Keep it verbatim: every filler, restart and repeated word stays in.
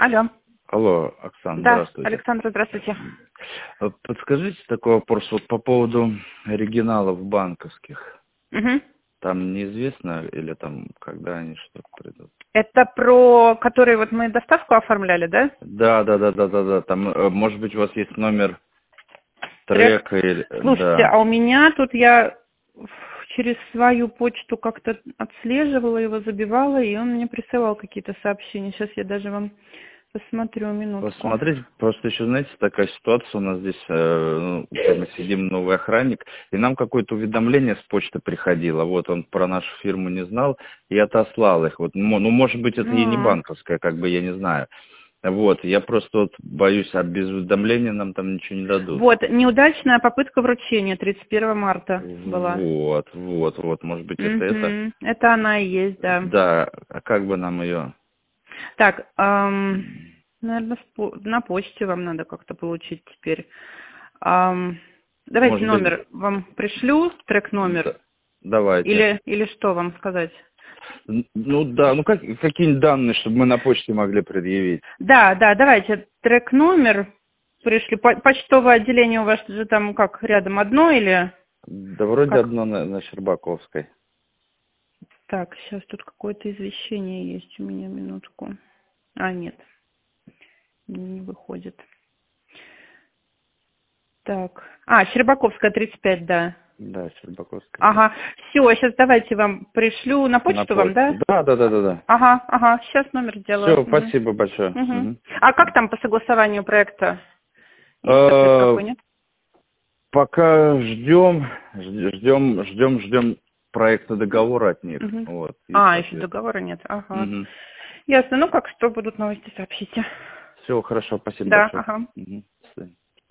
Алло. Алло, Оксана, Да, здравствуйте. Александра, здравствуйте. Э, Подскажите такой вопрос вот по поводу оригиналов банковских. Угу. Там неизвестно или там когда они что-то придут? Это про который вот мы доставку оформляли, да? Да, да, да, да, да, да. Там, э, может быть, у вас есть номер Трек. трека или э, Слушайте, да. а у меня тут я в- через свою почту как-то отслеживала его, забивала, и он мне присылал какие-то сообщения. Сейчас я даже вам посмотрю минутку. Посмотрите, просто еще, знаете, такая ситуация у нас здесь, э, ну, вот мы сидим, новый охранник, и нам какое-то уведомление с почты приходило, вот он про нашу фирму не знал, и отослал их, вот, мо- ну, может быть, это и не А, банковская, как бы, я не знаю, вот, я просто вот боюсь, а без уведомления нам там ничего не дадут. Вот, неудачная попытка вручения тридцать первого марта была. Вот, вот, вот, может быть, это это. Угу. Это она и есть, да. Да, а как бы нам ее... Так, эм, наверное, на почте вам надо как-то получить теперь. Эм, давайте Может быть, номер вам пришлю, трек-номер, да, давайте. или, или что вам сказать? Н- Ну да, ну как, какие данные, чтобы мы на почте могли предъявить? Да, да, давайте трек-номер пришли. По- почтовое отделение у вас же там как, рядом одно или Да вроде как? одно на, на Щербаковской. Так, сейчас тут какое-то извещение есть у меня, минутку. А, нет, не выходит. Так. А, Щербаковская, тридцать пять, да. Да, Щербаковская. Ага. Все, сейчас давайте вам пришлю на На почту вам, да? почту. Да, да, да, да, да. Ага, ага. Сейчас номер сделаю. Все, Угу. спасибо большое. Угу. Мгм. А как там по согласованию проекта? Есть ответ Э, какой, нет? Пока ждем, ждем, ждем, ждем проекта договора от них. Угу. Вот, и, А, еще соответственно. договора нет. Ага. Ясно. Ну как, что будут новости, сообщите. Все, хорошо, спасибо Да, большое. ага. Мгм. До свидания.